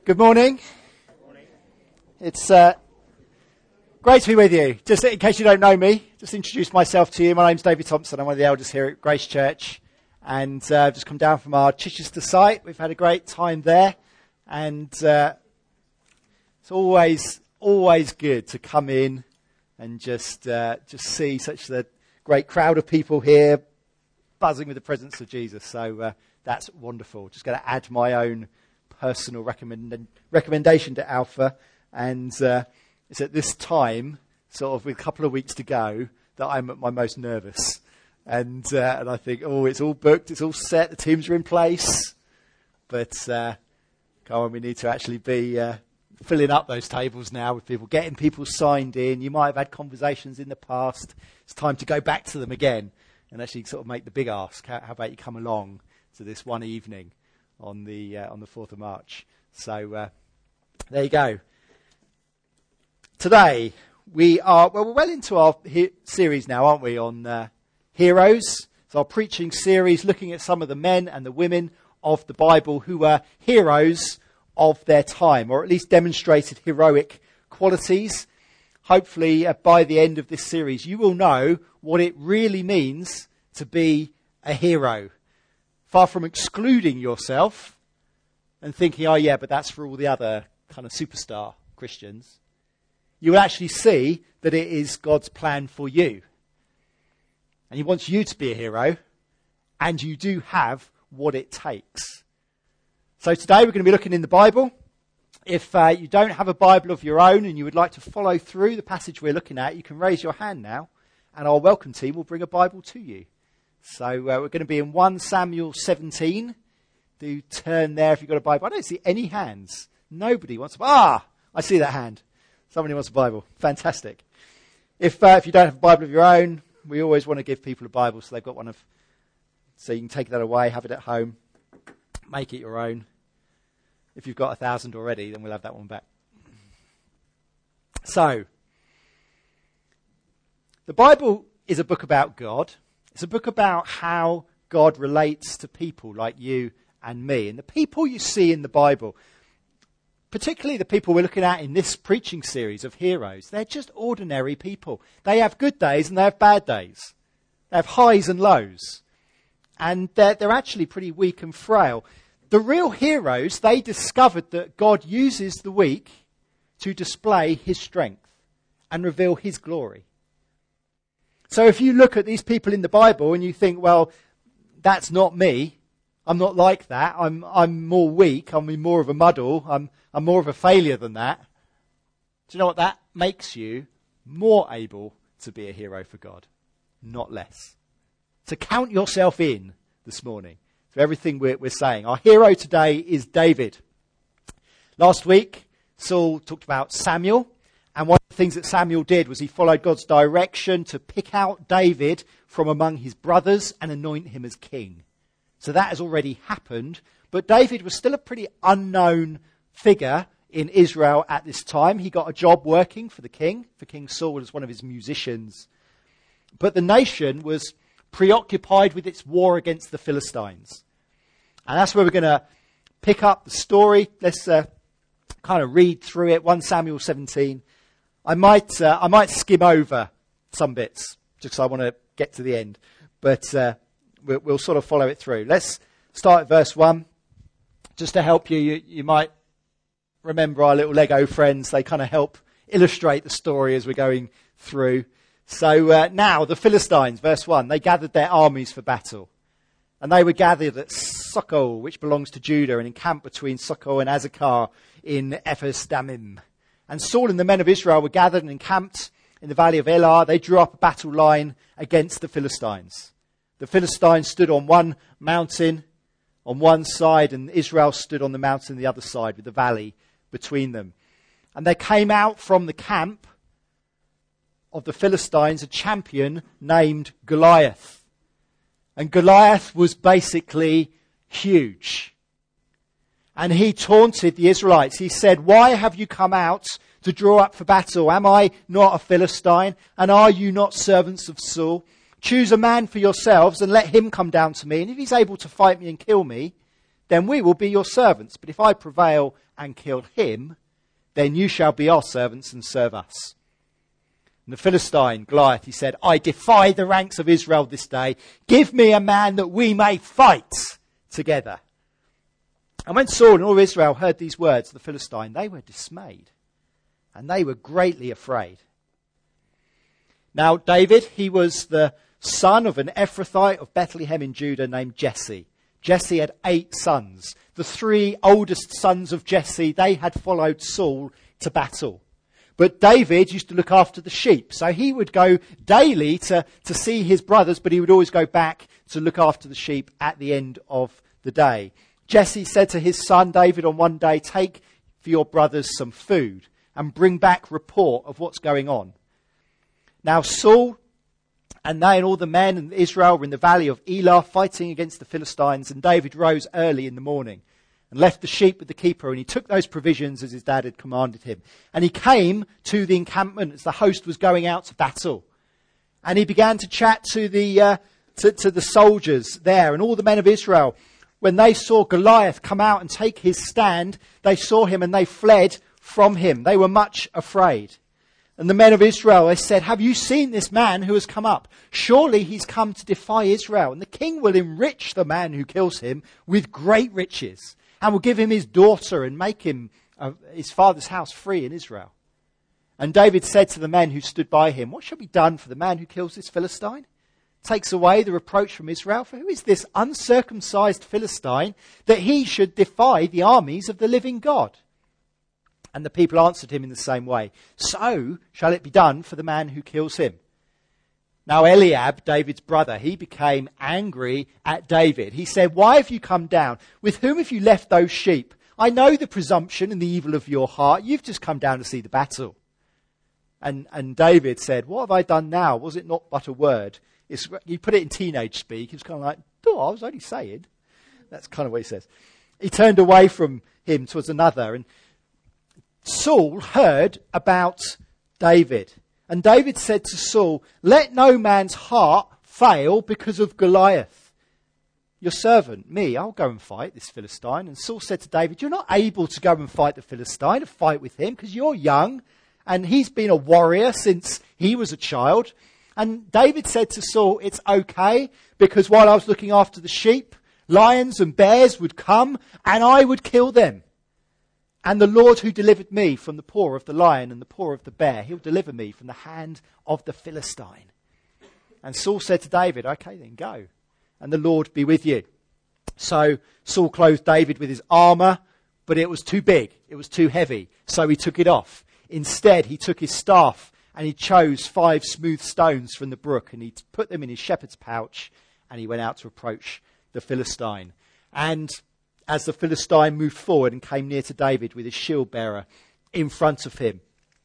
Good morning. It's great to be with you. Just in case you don't know me, just introduce myself to you. My name's David Thompson. I'm one of the elders here at Grace Church. And I've just come down from our Chichester site. We've had a great time there. And it's always good to come in and just see such a great crowd of people here buzzing with the presence of Jesus. So that's wonderful. Just going to add my own personal recommendation to Alpha, and it's at this time, sort of with a couple of weeks to go, that I'm at my most nervous, and I think, it's all booked, it's all set, the teams are in place, but come on, we need to actually be filling up those tables now with people, getting people signed in. You might have had conversations in the past. It's time to go back to them again and actually sort of make the big ask. How about you come along to this one evening on the 4th of March. So there you go. Today we're well into our series now, aren't we, on heroes. It's our preaching series looking at some of the men and the women of the Bible who were heroes of their time, or at least demonstrated heroic qualities. Hopefully by the end of this series you will know what it really means to be a hero. Far from excluding yourself and thinking, but that's for all the other kind of superstar Christians, you will actually see that it is God's plan for you. And he wants you to be a hero, and you do have what it takes. So today we're going to be looking in the Bible. If you don't have a Bible of your own and you would like to follow through the passage we're looking at, you can raise your hand now, and our welcome team will bring a Bible to you. So we're going to be in 1 Samuel 17. Do turn there if you've got a Bible. I don't see any hands. Nobody wants I see that hand. Somebody wants a Bible. Fantastic. If you don't have a Bible of your own, we always want to give people a Bible so they've got one so you can take that away, have it at home, make it your own. If you've got 1,000 already, then we'll have that one back. So, the Bible is a book about God. It's a book about how God relates to people like you and me. And the people you see in the Bible, particularly the people we're looking at in this preaching series of heroes, they're just ordinary people. They have good days and they have bad days. They have highs and lows. And they're actually pretty weak and frail. The real heroes, they discovered that God uses the weak to display his strength and reveal his glory. So if you look at these people in the Bible and you think, well, that's not me, I'm not like that, I'm more weak, I'm in more of a muddle, I'm more of a failure than that, do you know what? That makes you more able to be a hero for God, not less. So count yourself in this morning for everything we're saying. Our hero today is David. Last week, Saul talked about Samuel. And one of the things that Samuel did was he followed God's direction to pick out David from among his brothers and anoint him as king. So that has already happened. But David was still a pretty unknown figure in Israel at this time. He got a job working for King Saul as one of his musicians. But the nation was preoccupied with its war against the Philistines. And that's where we're going to pick up the story. Let's kind of read through it. 1 Samuel 17. I might skim over some bits, just because I want to get to the end. But we'll sort of follow it through. Let's start at verse 1. Just to help you, you might remember our little Lego friends. They kind of help illustrate the story as we're going through. So now the Philistines, verse 1, they gathered their armies for battle. And they were gathered at Socoh, which belongs to Judah, and encamped between Socoh and Azekah in Ephes Dammim. And Saul and the men of Israel were gathered and encamped in the valley of Elah. They drew up a battle line against the Philistines. The Philistines stood on one mountain on one side, and Israel stood on the mountain on the other side with the valley between them. And there came out from the camp of the Philistines a champion named Goliath. And Goliath was basically huge. And he taunted the Israelites. He said, "Why have you come out to draw up for battle? Am I not a Philistine? And are you not servants of Saul? Choose a man for yourselves and let him come down to me. And if he's able to fight me and kill me, then we will be your servants. But if I prevail and kill him, then you shall be our servants and serve us. And the Philistine, Goliath, he said, I defy the ranks of Israel this day. Give me a man that we may fight together. And when Saul and all Israel heard these words of the Philistine, they were dismayed and they were greatly afraid. Now David, he was the son of an Ephrathite of Bethlehem in Judah named Jesse. Jesse had 8 sons. The 3 oldest sons of Jesse, they had followed Saul to battle. But David used to look after the sheep. So he would go daily to see his brothers, but he would always go back to look after the sheep at the end of the day. Jesse said to his son David on one day, take for your brothers some food and bring back report of what's going on. Now Saul and they and all the men in Israel were in the valley of Elah fighting against the Philistines, and David rose early in the morning and left the sheep with the keeper, and he took those provisions as his dad had commanded him. And he came to the encampment as the host was going out to battle. And he began to chat to the soldiers there, and all the men of Israel. When they saw Goliath come out and take his stand, they saw him and they fled from him. They were much afraid. And the men of Israel, they said, have you seen this man who has come up? Surely he's come to defy Israel. And the king will enrich the man who kills him with great riches, and will give him his daughter and make him his father's house free in Israel. And David said to the men who stood by him, what shall be done for the man who kills this Philistine? Takes away the reproach from Israel. For who is this uncircumcised Philistine that he should defy the armies of the living God? And the people answered him in the same way. So shall it be done for the man who kills him. Now Eliab, David's brother, he became angry at David. He said, why have you come down? With whom have you left those sheep? I know the presumption and the evil of your heart. You've just come down to see the battle. And David said, what have I done now? Was it not but a word? You put it in teenage speak. It's kind of like, I was only saying. That's kind of what he says. He turned away from him towards another. And Saul heard about David. And David said to Saul, let no man's heart fail because of Goliath. Your servant, me, I'll go and fight this Philistine. And Saul said to David, you're not able to go and fight the Philistine, to fight with him, because you're young. And he's been a warrior since he was a child. And David said to Saul, it's okay, because while I was looking after the sheep, lions and bears would come and I would kill them. And the Lord who delivered me from the paw of the lion and the paw of the bear, he'll deliver me from the hand of the Philistine. And Saul said to David, okay, then go, and the Lord be with you. So Saul clothed David with his armour, but it was too big, it was too heavy, so he took it off. Instead, he took his staff and he chose 5 smooth stones from the brook, and he put them in his shepherd's pouch, and he went out to approach the Philistine. And as the Philistine moved forward and came near to David with his shield bearer in front of him,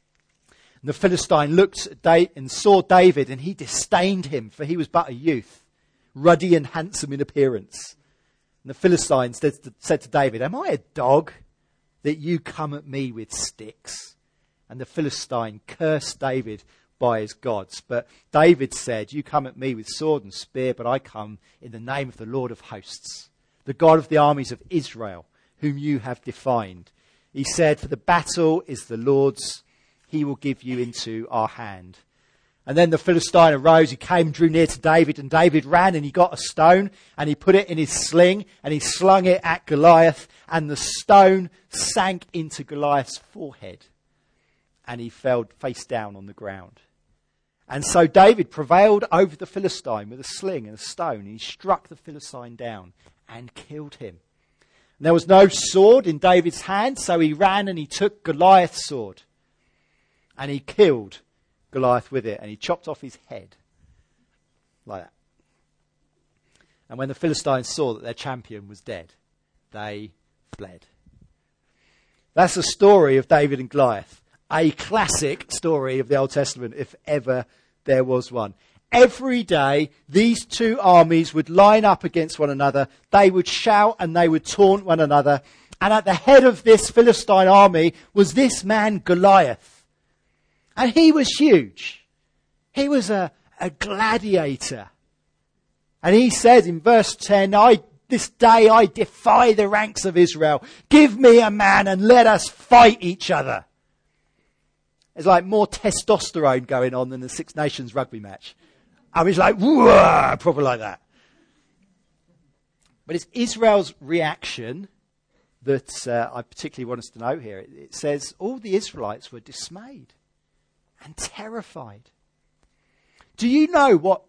and the Philistine looked at and saw David, and he disdained him, for he was but a youth, ruddy and handsome in appearance. And the Philistine said to David, am I a dog that you come at me with sticks? And the Philistine cursed David by his gods. But David said, you come at me with sword and spear, but I come in the name of the Lord of hosts, the God of the armies of Israel, whom you have defined. He said, for the battle is the Lord's, he will give you into our hand. And then the Philistine arose, he came, drew near to David, and David ran and he got a stone and he put it in his sling and he slung it at Goliath, and the stone sank into Goliath's forehead and he fell face down on the ground. And so David prevailed over the Philistine with a sling and a stone, and he struck the Philistine down and killed him. And there was no sword in David's hand, so he ran and he took Goliath's sword and he killed Goliath with it, and he chopped off his head like that. And when the Philistines saw that their champion was dead, they fled. That's the story of David and Goliath. A classic story of the Old Testament, if ever there was one. Every day, these two armies would line up against one another. They would shout and they would taunt one another. And at the head of this Philistine army was this man Goliath. And he was huge. He was a gladiator. And he said in verse 10, I this day I defy the ranks of Israel. Give me a man and let us fight each other. There's like more testosterone going on than the Six Nations rugby match. I was like, whoa, probably like that. But it's Israel's reaction that I particularly want us to know here. It says all the Israelites were dismayed and terrified. Do you know what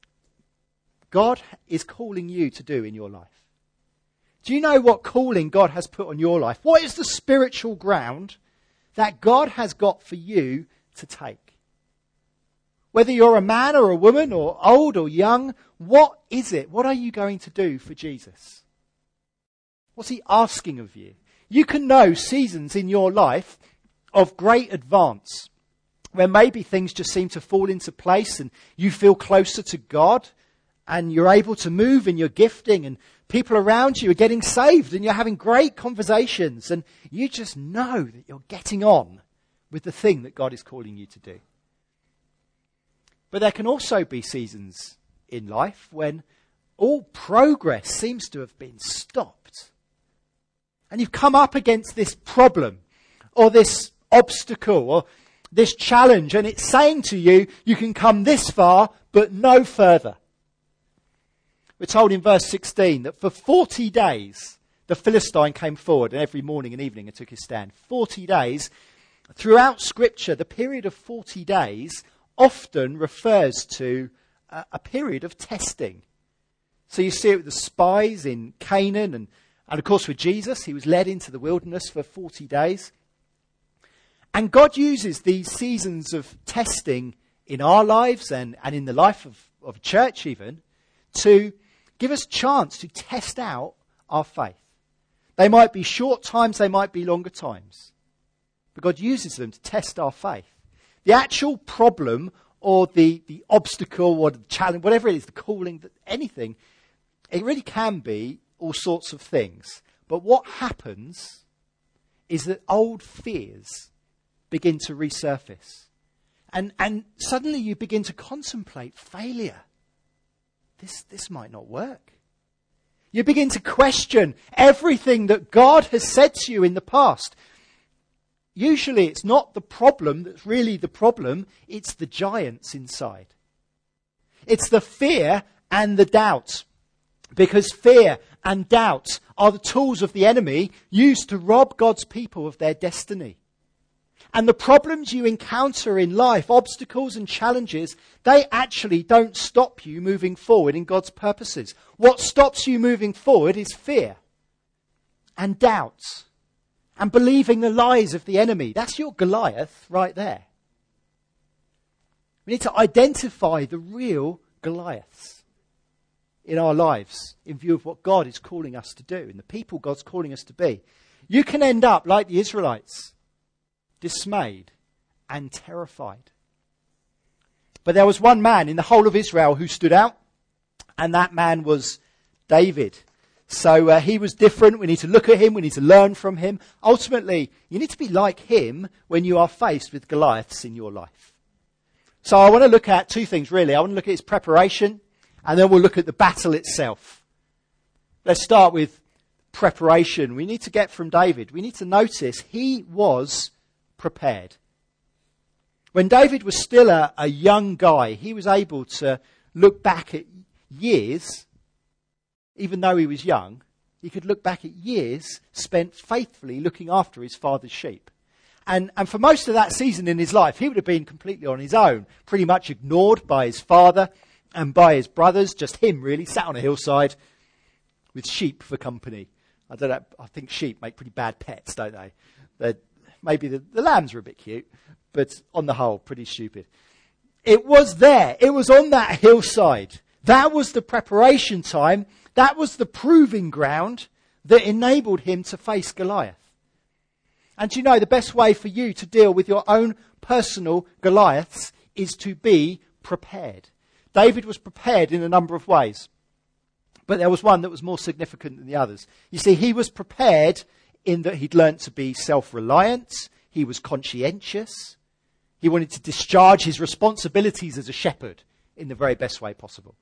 God is calling you to do in your life? Do you know what calling God has put on your life? What is the spiritual ground that God has got for you to take? Whether you're a man or a woman or old or young, what is it? What are you going to do for Jesus? What's he asking of you? You can know seasons in your life of great advance where maybe things just seem to fall into place and you feel closer to God and you're able to move in your gifting and people around you are getting saved and you're having great conversations and you just know that you're getting on with the thing that God is calling you to do. But there can also be seasons in life when all progress seems to have been stopped. And you've come up against this problem or this obstacle or this challenge and it's saying to you, you can come this far but no further. We're told in verse 16 that for 40 days the Philistine came forward and every morning and evening and took his stand. 40 days. Throughout Scripture, the period of 40 days often refers to a period of testing. So you see it with the spies in Canaan and of course with Jesus. He was led into the wilderness for 40 days. And God uses these seasons of testing in our lives and in the life of church even to give us a chance to test out our faith. They might be short times, they might be longer times. But God uses them to test our faith. The actual problem or the obstacle or the challenge, whatever it is, the calling, anything, it really can be all sorts of things. But what happens is that old fears begin to resurface. And suddenly you begin to contemplate failure. This might not work. You begin to question everything that God has said to you in the past. Usually it's not the problem that's really the problem, it's the giants inside. It's the fear and the doubt. Because fear and doubt are the tools of the enemy used to rob God's people of their destiny. And the problems you encounter in life, obstacles and challenges, they actually don't stop you moving forward in God's purposes. What stops you moving forward is fear and doubt and believing the lies of the enemy. That's your Goliath right there. We need to identify the real Goliaths in our lives in view of what God is calling us to do and the people God's calling us to be. You can end up like the Israelites, dismayed and terrified. But there was one man in the whole of Israel who stood out, and that man was David. So he was different. We need to look at him. We need to learn from him. Ultimately, you need to be like him when you are faced with Goliaths in your life. So I want to look at two things, really. I want to look at his preparation, and then we'll look at the battle itself. Let's start with preparation. We need to get from David. We need to notice he was prepared. When David was still a young guy, he was able to look back at years, even though he was young, he could look back at years spent faithfully looking after his father's sheep. And for most of that season in his life, he would have been completely on his own, pretty much ignored by his father and by his brothers, just him really, sat on a hillside with sheep for company. I don't know, I think sheep make pretty bad pets, don't they? Maybe the lambs are a bit cute, but on the whole, pretty stupid. It was there. It was on that hillside. That was the preparation time. That was the proving ground that enabled him to face Goliath. And you know, the best way for you to deal with your own personal Goliaths is to be prepared. David was prepared in a number of ways, but there was one that was more significant than the others. You see, he was prepared in that he'd learnt to be self-reliant, he was conscientious, he wanted to discharge his responsibilities as a shepherd in the very best way possible.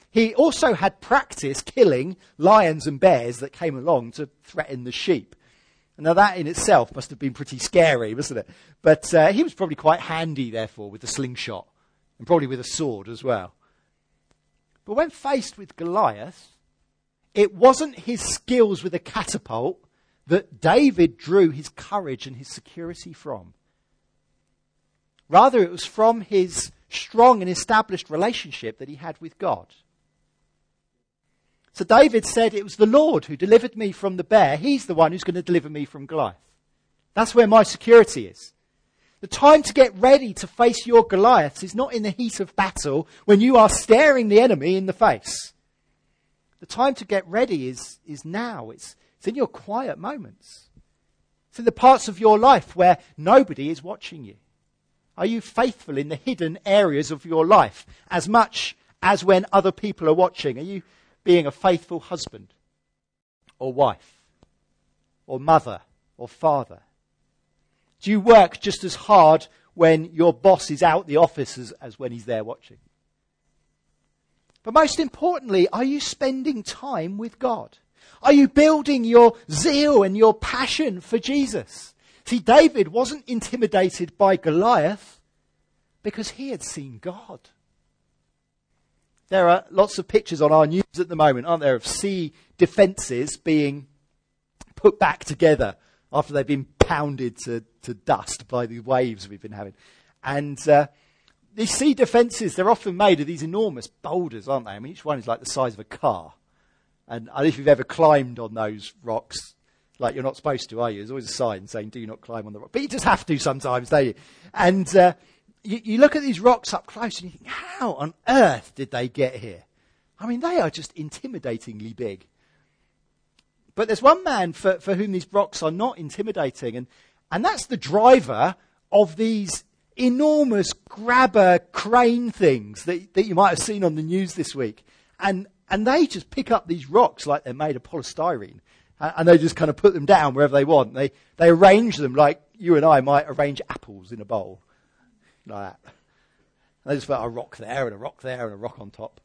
he also had practice killing lions and bears that came along to threaten the sheep. Now that in itself must have been pretty scary, wasn't it? But he was probably quite handy, therefore, with the slingshot and probably with a sword as well. But when faced with Goliath, it wasn't his skills with a catapult that David drew his courage and his security from. Rather, it was from his strong and established relationship that he had with God. So David said, it was the Lord who delivered me from the bear. He's the one who's going to deliver me from Goliath. That's where my security is. The time to get ready to face your Goliaths is not in the heat of battle when you are staring the enemy in the face. The time to get ready is now. It's in your quiet moments. It's in the parts of your life where nobody is watching you. Are you faithful in the hidden areas of your life as much as when other people are watching? Are you being a faithful husband or wife or mother or father? Do you work just as hard when your boss is out the office as when he's there watching? But most importantly, are you spending time with God? Are you building your zeal and your passion for Jesus? See, David wasn't intimidated by Goliath because he had seen God. There are lots of pictures on our news at the moment, aren't there, of sea defences being put back together after they've been pounded to dust by the waves we've been having. And these sea defences, they're often made of these enormous boulders, aren't they? I mean, each one is like the size of a car. And I don't know if you've ever climbed on those rocks, like you're not supposed to, are you? There's always a sign saying, do not climb on the rock. But you just have to sometimes, don't you? And you look at these rocks up close and you think, how on earth did they get here? I mean, they are just intimidatingly big. But there's one man for whom these rocks are not intimidating, and that's the driver of these enormous grabber crane things that you might have seen on the news this week. And they just pick up these rocks like they're made of polystyrene, and they just kind of put them down wherever they want. They arrange them like you and I might arrange apples in a bowl, like that. And they just put a rock there and a rock there and a rock on top.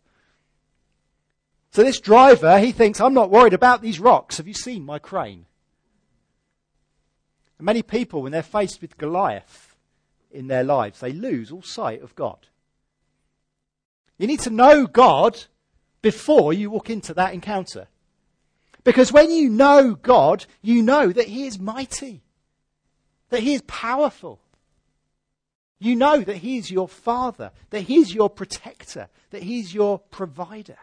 So this driver, he thinks, I'm not worried about these rocks. Have you seen my crane? And many people, when they're faced with Goliath in their lives, they lose all sight of God. You need to know God before you walk into that encounter. Because when you know God, you know that he is mighty, that he is powerful. You know that he is your father, that he is your protector, that he is your provider.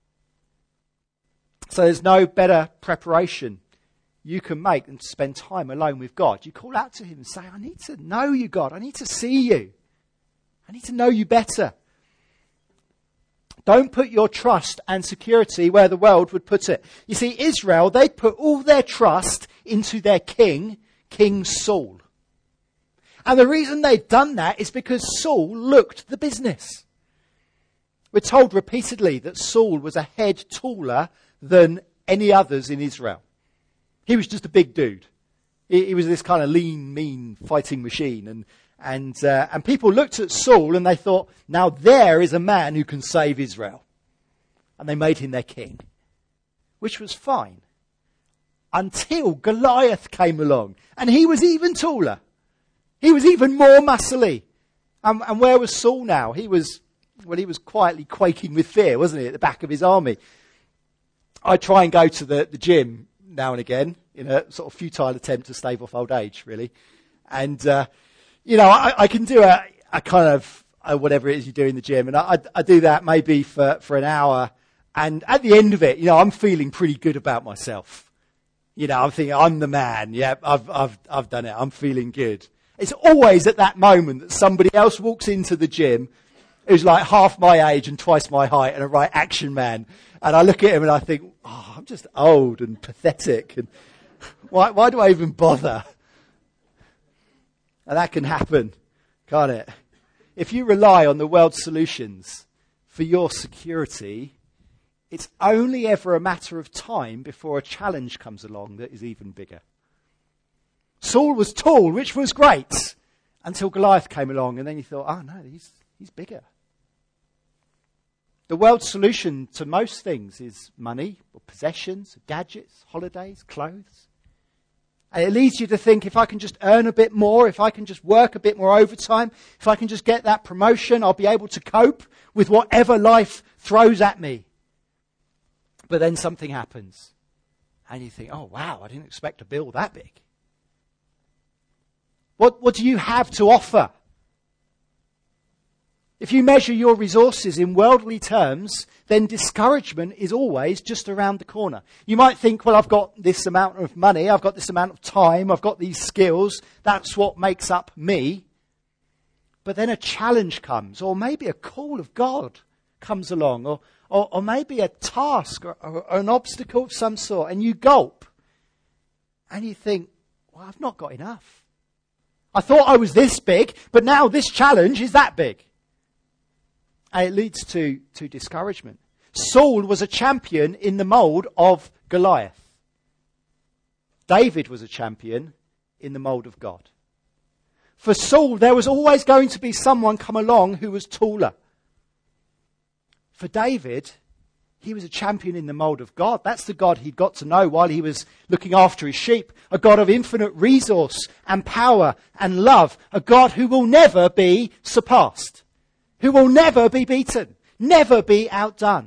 So there's no better preparation you can make than to spend time alone with God. You call out to him and say, I need to know you, God. I need to see you. I need to know you better. Don't put your trust and security where the world would put it. You see, Israel, they put all their trust into their king, King Saul. And the reason they've done that is because Saul looked the business. We're told repeatedly that Saul was a head taller than any others in Israel. He was just a big dude. He was this kind of lean, mean fighting machine. And people looked at Saul and they thought, now there is a man who can save Israel. And they made him their king, which was fine. Until Goliath came along. And he was even taller. He was even more muscly. And where was Saul now? He was quietly quaking with fear, wasn't he, at the back of his army. I try and go to the gym now and again in a sort of futile attempt to stave off old age, really. And, I can do a kind of whatever it is you do in the gym. And I do that maybe for an hour. And at the end of it, I'm feeling pretty good about myself. I'm thinking, I'm the man. Yeah, I've done it. I'm feeling good. It's always at that moment that somebody else walks into the gym who's like half my age and twice my height and a right action man. And I look at him and I think, I'm just old and pathetic. And why do I even bother? And that can happen, can't it? If you rely on the world's solutions for your security, it's only ever a matter of time before a challenge comes along that is even bigger. Saul was tall, which was great, until Goliath came along, and then you thought, oh no, he's bigger. The world's solution to most things is money, or possessions, gadgets, holidays, clothes. And it leads you to think, if I can just earn a bit more, if I can just work a bit more overtime, if I can just get that promotion, I'll be able to cope with whatever life throws at me. But then something happens. And you think, oh wow, I didn't expect a bill that big. What do you have to offer? If you measure your resources in worldly terms, then discouragement is always just around the corner. You might think, well, I've got this amount of money, I've got this amount of time, I've got these skills, that's what makes up me. But then a challenge comes, or maybe a call of God comes along, or maybe a task or an obstacle of some sort, and you gulp. And you think, well, I've not got enough. I thought I was this big, but now this challenge is that big. And it leads to discouragement. Saul was a champion in the mould of Goliath. David was a champion in the mould of God. For Saul, there was always going to be someone come along who was taller. For David, he was a champion in the mould of God. That's the God he'd got to know while he was looking after his sheep. A God of infinite resource and power and love. A God who will never be surpassed. Who will never be beaten, never be outdone.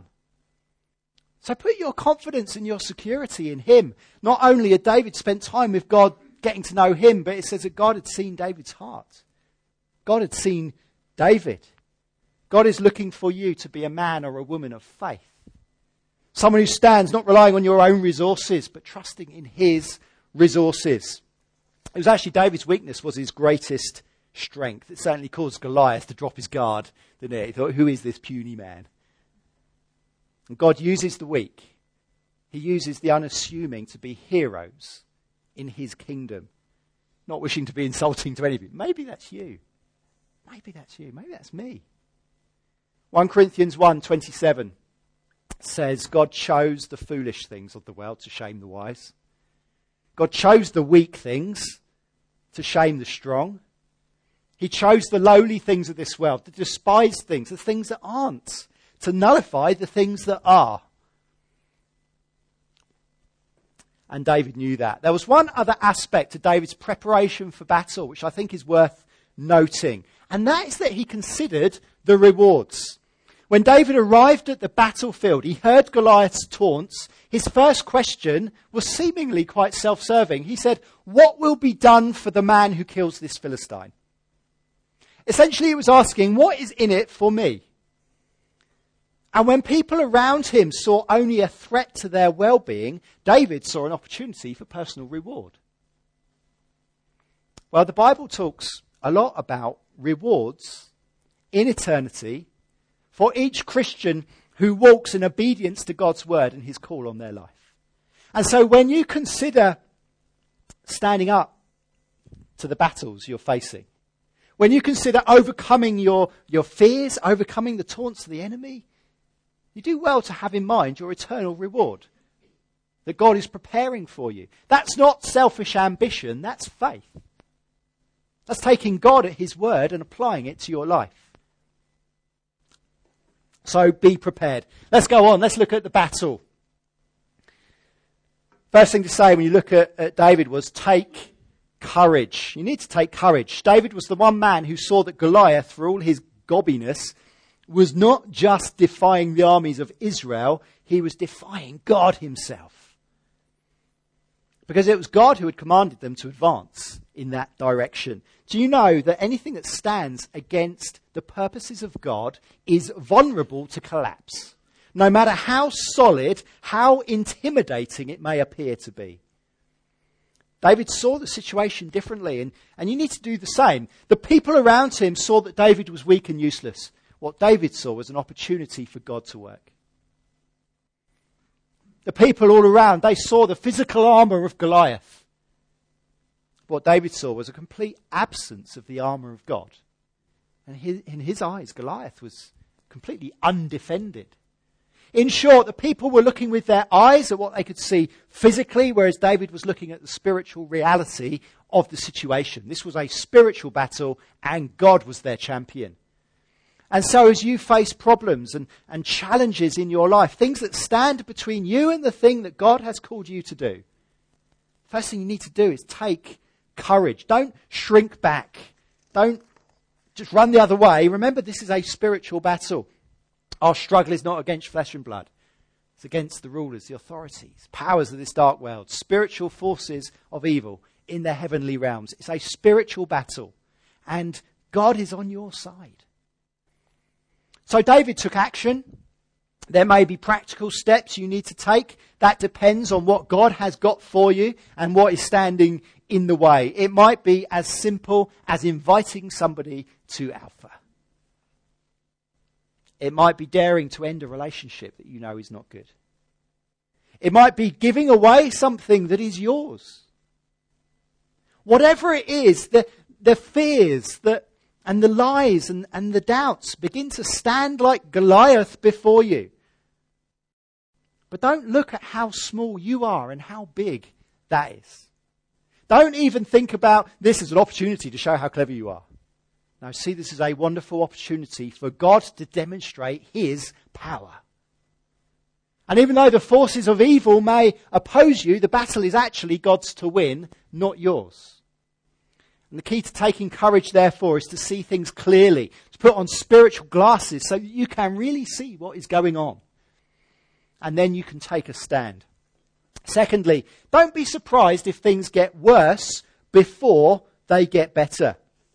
So put your confidence and your security in him. Not only had David spent time with God getting to know him, but it says that God had seen David's heart. God had seen David. God is looking for you to be a man or a woman of faith. Someone who stands not relying on your own resources, but trusting in his resources. It was actually David's weakness was his greatest strength. It certainly caused Goliath to drop his guard, didn't it? He thought, who is this puny man? And God uses the weak. He uses the unassuming to be heroes in his kingdom. Not wishing to be insulting to anybody. Maybe that's you. Maybe that's you. Maybe that's me. 1 Corinthians 1:27 says, God chose the foolish things of the world to shame the wise. God chose the weak things to shame the strong. He chose the lowly things of this world, the despised things, the things that aren't, to nullify the things that are. And David knew that. There was one other aspect to David's preparation for battle, which I think is worth noting. And that is that he considered the rewards. When David arrived at the battlefield, he heard Goliath's taunts. His first question was seemingly quite self-serving. He said, what will be done for the man who kills this Philistine? Essentially, he was asking, what is in it for me? And when people around him saw only a threat to their well-being, David saw an opportunity for personal reward. Well, the Bible talks a lot about rewards in eternity for each Christian who walks in obedience to God's word and his call on their life. And so when you consider standing up to the battles you're facing, when you consider overcoming your fears, overcoming the taunts of the enemy, you do well to have in mind your eternal reward that God is preparing for you. That's not selfish ambition, that's faith. That's taking God at his word and applying it to your life. So be prepared. Let's go on, let's look at the battle. First thing to say when you look at David was take courage. You need to take courage. David was the one man who saw that Goliath, for all his gobbiness, was not just defying the armies of Israel, he was defying God himself. Because it was God who had commanded them to advance in that direction. Do you know that anything that stands against the purposes of God is vulnerable to collapse? No matter how solid, how intimidating it may appear to be. David saw the situation differently, and you need to do the same. The people around him saw that David was weak and useless. What David saw was an opportunity for God to work. The people all around, they saw the physical armour of Goliath. What David saw was a complete absence of the armour of God. And in his eyes, Goliath was completely undefended. In short, the people were looking with their eyes at what they could see physically, whereas David was looking at the spiritual reality of the situation. This was a spiritual battle, and God was their champion. And so as you face problems and challenges in your life, things that stand between you and the thing that God has called you to do, first thing you need to do is take courage. Don't shrink back. Don't just run the other way. Remember, this is a spiritual battle. Our struggle is not against flesh and blood. It's against the rulers, the authorities, powers of this dark world, spiritual forces of evil in the heavenly realms. It's a spiritual battle. And God is on your side. So David took action. There may be practical steps you need to take. That depends on what God has got for you and what is standing in the way. It might be as simple as inviting somebody to Alpha. It might be daring to end a relationship that you know is not good. It might be giving away something that is yours. Whatever it is, the fears and the lies and the doubts begin to stand like Goliath before you. But don't look at how small you are and how big that is. Don't even think about this as an opportunity to show how clever you are. No, see this as a wonderful opportunity for God to demonstrate his power. And even though the forces of evil may oppose you, the battle is actually God's to win, not yours. And the key to taking courage, therefore, is to see things clearly, to put on spiritual glasses so that you can really see what is going on. And then you can take a stand. Secondly, don't be surprised if things get worse before they get better.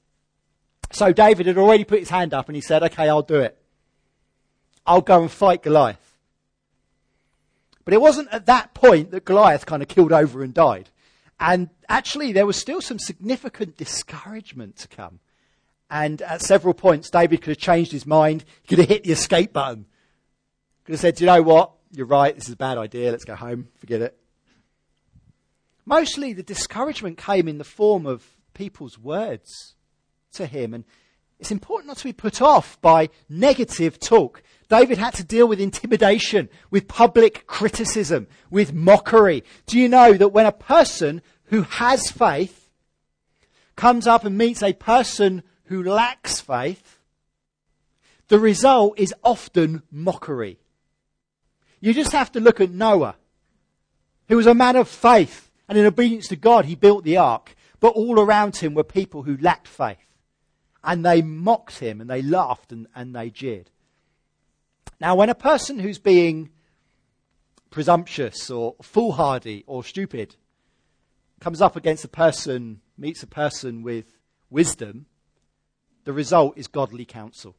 So David had already put his hand up and he said, okay, I'll do it. I'll go and fight Goliath. But it wasn't at that point that Goliath kind of killed over and died. And actually, there was still some significant discouragement to come. And at several points, David could have changed his mind. He could have hit the escape button. Could have said, you know what? You're right. This is a bad idea. Let's go home. Forget it. Mostly, the discouragement came in the form of people's words to him. And it's important not to be put off by negative talk. David had to deal with intimidation, with public criticism, with mockery. Do you know that when a person who has faith comes up and meets a person who lacks faith, the result is often mockery? You just have to look at Noah, who was a man of faith, and in obedience to God he built the ark, but all around him were people who lacked faith. And they mocked him and they laughed and they jeered. Now, when a person who's being presumptuous or foolhardy or stupid comes up against a person, meets a person with wisdom, the result is godly counsel.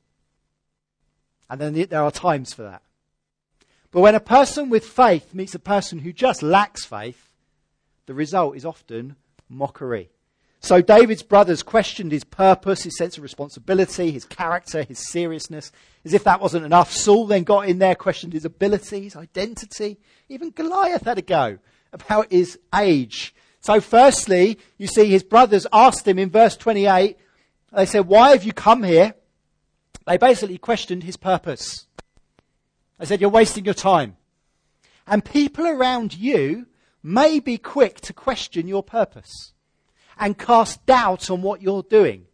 And then there are times for that. But when a person with faith meets a person who just lacks faith, the result is often mockery. So David's brothers questioned his purpose, his sense of responsibility, his character, his seriousness. As if that wasn't enough, Saul then got in there, questioned his ability, his identity. Even Goliath had a go about his age. So firstly, you see his brothers asked him in verse 28, they said, why have you come here? They basically questioned his purpose. They said, you're wasting your time. And people around you may be quick to question your purpose and cast doubt on what you're doing.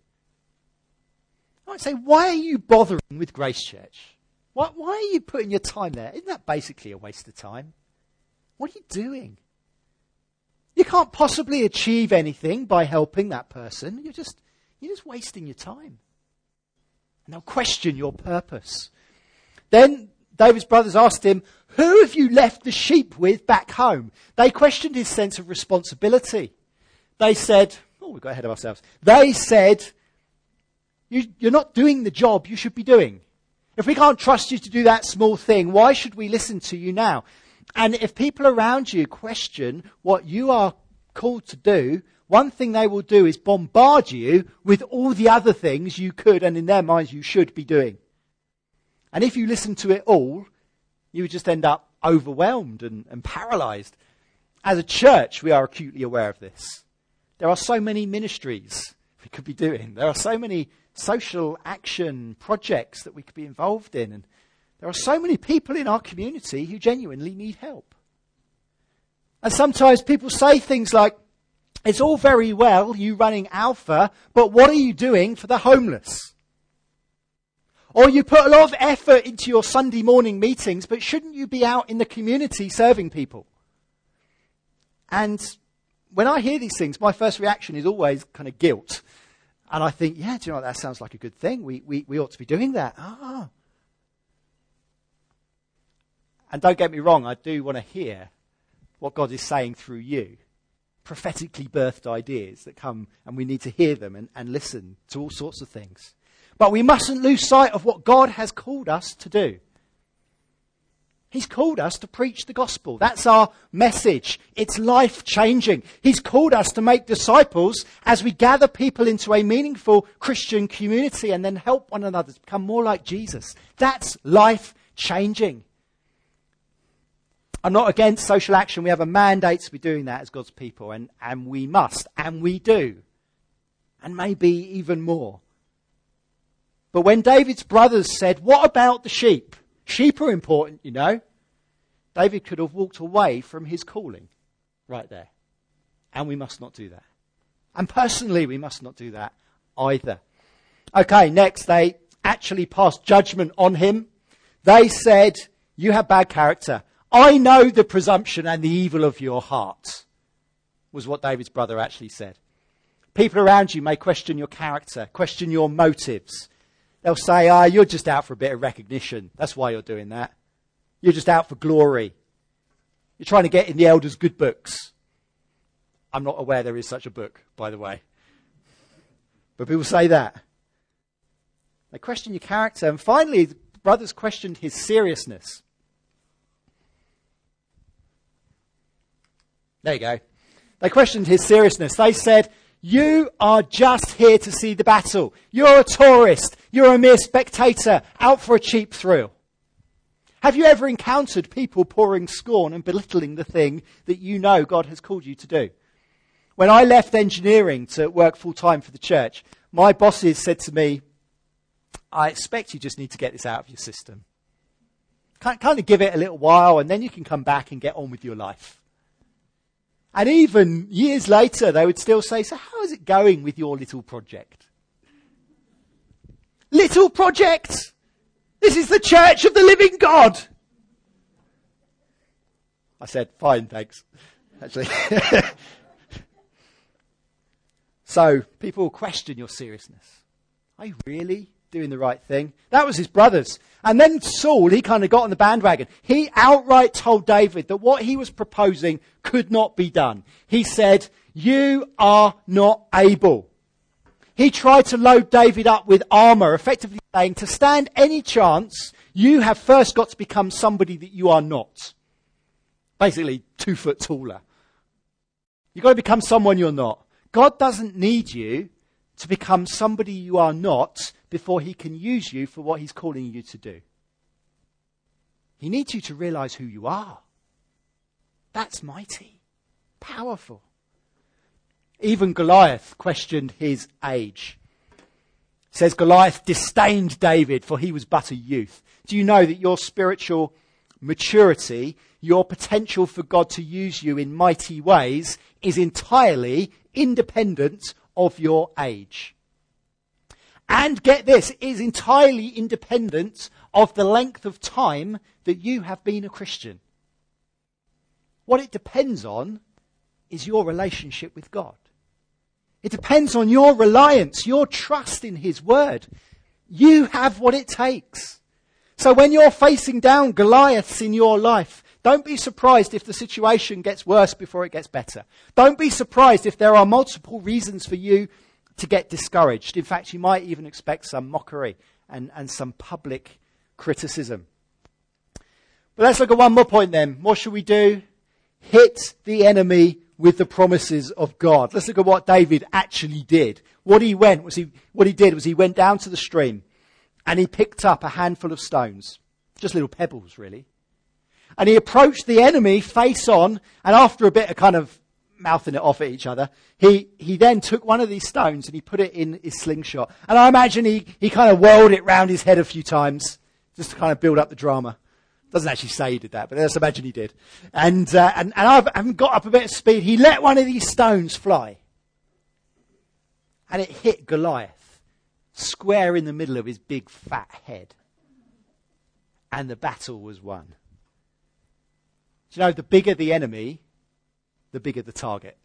I might say, why are you bothering with Grace Church? Why are you putting your time there? Isn't that basically a waste of time? What are you doing? You can't possibly achieve anything by helping that person. You're just wasting your time. And they'll question your purpose. Then David's brothers asked him, who have you left the sheep with back home? They questioned his sense of responsibility. They said, we got ahead of ourselves. They said, you're not doing the job you should be doing. If we can't trust you to do that small thing, why should we listen to you now? And if people around you question what you are called to do, one thing they will do is bombard you with all the other things you could, and in their minds you should be doing. And if you listen to it all, you would just end up overwhelmed and paralyzed. As a church, we are acutely aware of this. There are so many ministries we could be doing. There are so many social action projects that we could be involved in. And there are so many people in our community who genuinely need help. And sometimes people say things like, it's all very well you running Alpha, but what are you doing for the homeless? Or you put a lot of effort into your Sunday morning meetings, but shouldn't you be out in the community serving people? And when I hear these things, my first reaction is always kind of guilt. And I think, yeah, do you know what, that sounds like a good thing. We ought to be doing that. And don't get me wrong, I do want to hear what God is saying through you. Prophetically birthed ideas that come, and we need to hear them and listen to all sorts of things. But we mustn't lose sight of what God has called us to do. He's called us to preach the gospel. That's our message. It's life-changing. He's called us to make disciples as we gather people into a meaningful Christian community and then help one another to become more like Jesus. That's life-changing. I'm not against social action. We have a mandate to be doing that as God's people, and we must, and we do, and maybe even more. But when David's brothers said, what about the sheep? Sheep are important, you know. David could have walked away from his calling right there. And we must not do that. And personally, we must not do that either. Okay, next, they actually passed judgment on him. They said, you have bad character. I know the presumption and the evil of your heart, was what David's brother actually said. People around you may question your character, question your motives. They'll say, you're just out for a bit of recognition. That's why you're doing that. You're just out for glory. You're trying to get in the elders' good books. I'm not aware there is such a book, by the way. But people say that. They question your character. And finally, the brothers questioned his seriousness. There you go. They questioned his seriousness. They said, you are just here to see the battle. You're a tourist. You're a mere spectator out for a cheap thrill. Have you ever encountered people pouring scorn and belittling the thing that you know God has called you to do? When I left engineering to work full-time for the church, my bosses said to me, I expect you just need to get this out of your system. Kind of give it a little while and then you can come back and get on with your life. And even years later, they would still say, so how is it going with your little project? Little project? This is the church of the living God. I said, fine, thanks. Actually. So, people will question your seriousness. Are you really doing the right thing? That was his brothers. And then Saul, he kind of got on the bandwagon. He outright told David that what he was proposing could not be done. He said, you are not able. He tried to load David up with armour, effectively saying, to stand any chance, you have first got to become somebody that you are not. Basically, 2 foot taller. You've got to become someone you're not. God doesn't need you to become somebody you are not before he can use you for what he's calling you to do. He needs you to realise who you are. That's mighty, powerful. Even Goliath questioned his age. It says Goliath disdained David, for he was but a youth. Do you know that your spiritual maturity, your potential for God to use you in mighty ways, is entirely independent of your age? And get this, it is entirely independent of the length of time that you have been a Christian. What it depends on is your relationship with God. It depends on your reliance, your trust in his word. You have what it takes. So when you're facing down Goliaths in your life, don't be surprised if the situation gets worse before it gets better. Don't be surprised if there are multiple reasons for you to get discouraged. In fact, you might even expect some mockery and some public criticism. But let's look at one more point then. What should we do? Hit the enemy with the promises of God. Let's look at what David actually did. What he did was he went down to the stream and he picked up a handful of stones. Just little pebbles, really. And he approached the enemy face on, and after a bit of kind of mouthing it off at each other, he then took one of these stones and he put it in his slingshot. And I imagine he kind of whirled it round his head a few times, just to kind of build up the drama. Doesn't actually say he did that, but let's imagine he did. And having got up a bit of speed, he let one of these stones fly. And it hit Goliath square in the middle of his big fat head. And the battle was won. Do you know, the bigger the enemy, the bigger the target.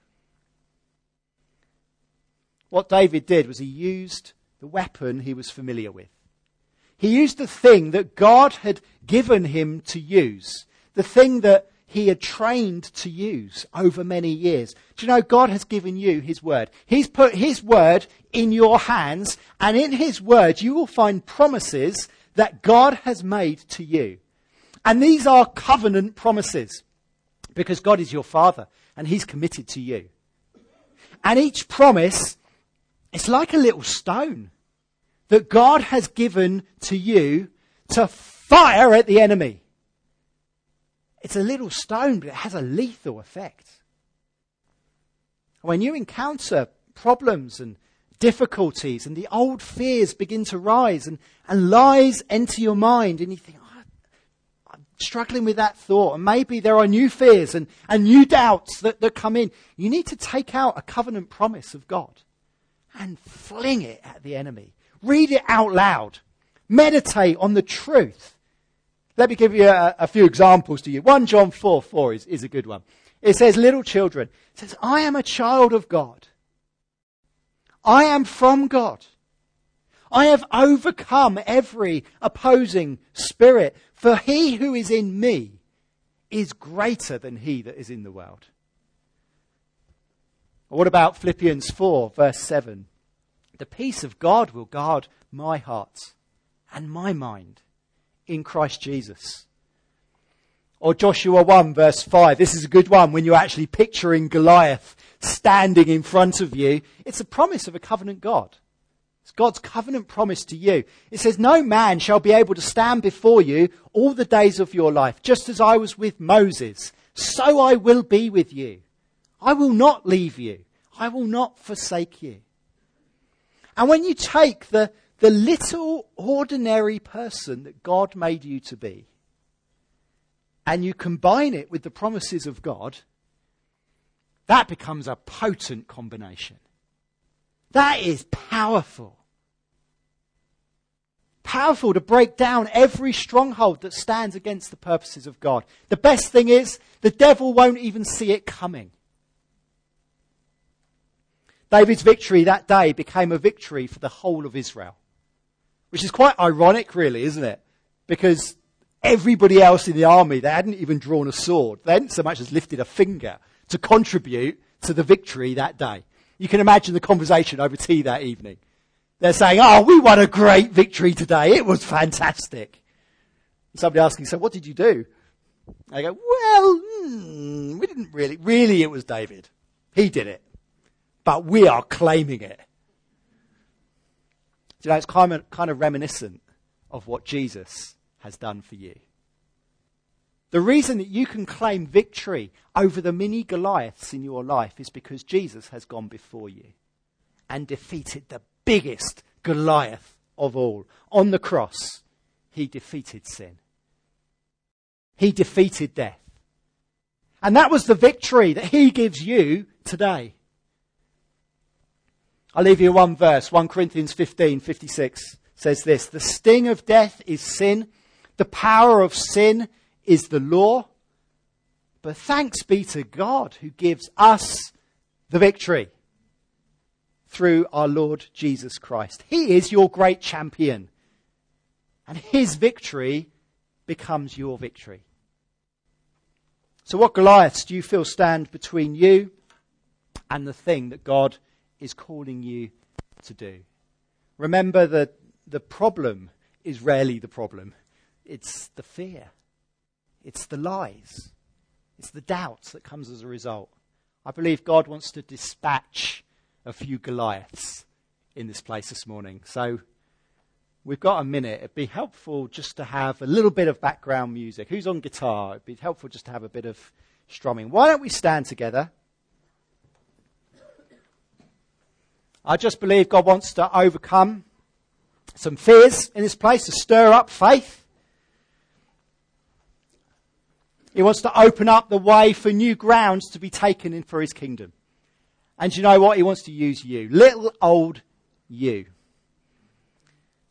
What David did was he used the weapon he was familiar with. He used the thing that God had given him to use, the thing that he had trained to use over many years. Do you know, God has given you his word. He's put his word in your hands, and in his word you will find promises that God has made to you. And these are covenant promises, because God is your Father and he's committed to you. And each promise, it's like a little stone that God has given to you to fire at the enemy. It's a little stone, but it has a lethal effect. When you encounter problems and difficulties and the old fears begin to rise and lies enter your mind and you think, I'm struggling with that thought, and maybe there are new fears and new doubts that come in, you need to take out a covenant promise of God and fling it at the enemy. Read it out loud. Meditate on the truth. Let me give you a few examples to you. 1 John 4:4 is a good one. It says, little children, it says, I am a child of God. I am from God. I have overcome every opposing spirit, for he who is in me is greater than he that is in the world. Or what about Philippians 4, verse 7? The peace of God will guard my heart and my mind in Christ Jesus. Or Joshua 1, verse 5. This is a good one when you're actually picturing Goliath standing in front of you. It's a promise of a covenant God. It's God's covenant promise to you. It says, no man shall be able to stand before you all the days of your life. Just as I was with Moses, so I will be with you. I will not leave you. I will not forsake you. And when you take the little ordinary person that God made you to be, and you combine it with the promises of God, that becomes a potent combination. That is powerful. Powerful to break down every stronghold that stands against the purposes of God. The best thing is, the devil won't even see it coming. David's victory that day became a victory for the whole of Israel. Which is quite ironic, really, isn't it? Because everybody else in the army, they hadn't even drawn a sword. They hadn't so much as lifted a finger to contribute to the victory that day. You can imagine the conversation over tea that evening. They're saying, oh, we won a great victory today. It was fantastic. And somebody asking, so what did you do? They go, well, we didn't really. Really, it was David. He did it. But we are claiming it. You know, it's kind of reminiscent of what Jesus has done for you. The reason that you can claim victory over the mini Goliaths in your life is because Jesus has gone before you and defeated the biggest Goliath of all. On the cross, he defeated sin. He defeated death. And that was the victory that he gives you today. I'll leave you one verse. 1 Corinthians 15:56 says this. The sting of death is sin. The power of sin is the law. But thanks be to God who gives us the victory through our Lord Jesus Christ. He is your great champion. And his victory becomes your victory. So what Goliaths do you feel stand between you and the thing that God is calling you to do? Remember that the problem is rarely the problem. It's the fear. It's the lies. It's the doubts that comes as a result. I believe God wants to dispatch a few Goliaths in this place this morning. So we've got a minute. It'd be helpful just to have a little bit of background music. Who's on guitar? It'd be helpful just to have a bit of strumming. Why don't we stand together? I just believe God wants to overcome some fears in this place, to stir up faith. He wants to open up the way for new grounds to be taken in for his kingdom. And you know what? He wants to use you. Little old you.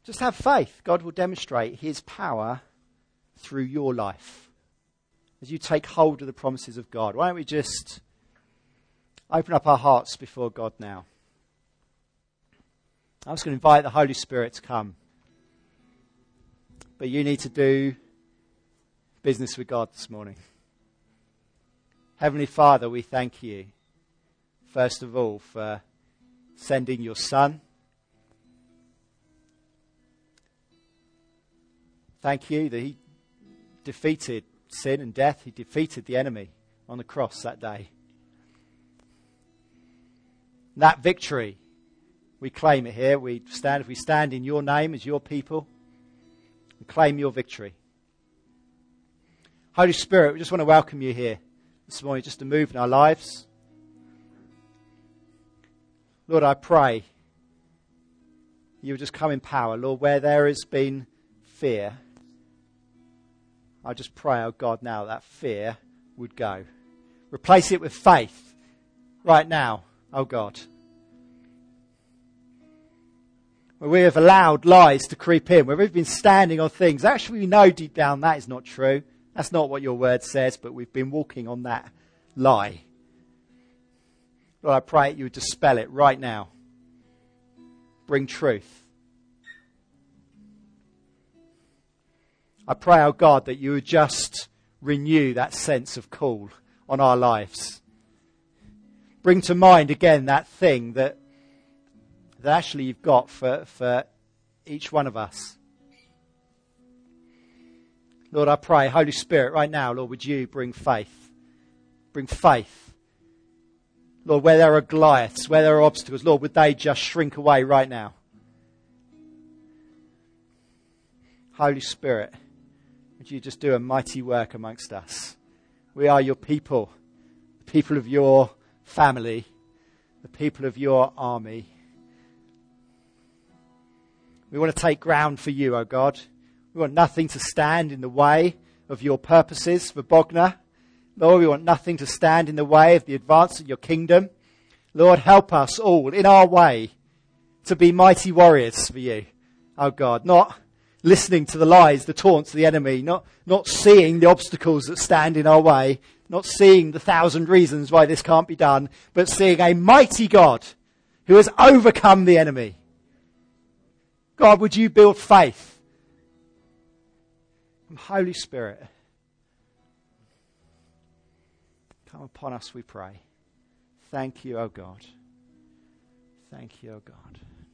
Just have faith. God will demonstrate his power through your life as you take hold of the promises of God. Why don't we just open up our hearts before God now? I'm just going to invite the Holy Spirit to come. But you need to do business with God this morning. Heavenly Father, we thank you, first of all, for sending your Son. Thank you that he defeated sin and death. He defeated the enemy on the cross that day. That victory, we claim it here. We stand in your name as your people and claim your victory. Holy Spirit, we just want to welcome you here this morning just to move in our lives. Lord, I pray you would just come in power. Lord, where there has been fear, I just pray, oh God, now that fear would go. Replace it with faith right now, oh God. Where we have allowed lies to creep in, where we've been standing on things, actually we know deep down that is not true. That's not what your word says, but we've been walking on that lie. Lord, I pray that you would dispel it right now. Bring truth. I pray, oh God, that you would just renew that sense of call on our lives. Bring to mind again that thing that actually you've got for each one of us. Lord, I pray, Holy Spirit, right now, Lord, would you bring faith? Bring faith. Lord, where there are Goliaths, where there are obstacles, Lord, would they just shrink away right now? Holy Spirit, would you just do a mighty work amongst us? We are your people, the people of your family, the people of your army. We want to take ground for you, O God. We want nothing to stand in the way of your purposes for Bognor. Lord, we want nothing to stand in the way of the advance of your kingdom. Lord, help us all in our way to be mighty warriors for you, O God. Not listening to the lies, the taunts of the enemy, not seeing the obstacles that stand in our way, not seeing the 1,000 reasons why this can't be done, but seeing a mighty God who has overcome the enemy. God, would you build faith? Holy Spirit, come upon us, we pray. Thank you, O God. Thank you, O God.